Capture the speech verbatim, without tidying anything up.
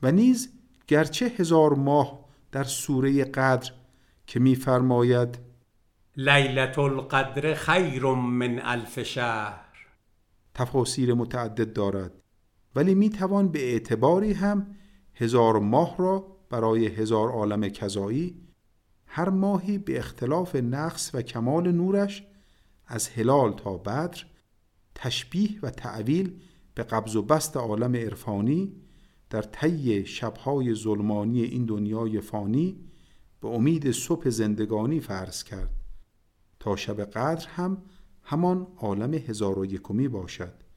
و نیز گرچه هزار ماه در سوره قدر که می‌فرماید لیلة القدر خیر من الف شهر تفاسیر متعدد دارد، ولی میتوان به اعتباری هم هزار ماه را برای هزار عالم کذایی، هر ماهی به اختلاف نقص و کمال نورش از هلال تا بدر، تشبیه و تعویل به قبض و بسط عالم عرفانی در طی شبهای ظلمانی این دنیای فانی به امید صبح زندگانی فرض کرد تا شب قدر هم همان عالم هزار و یکمی باشد.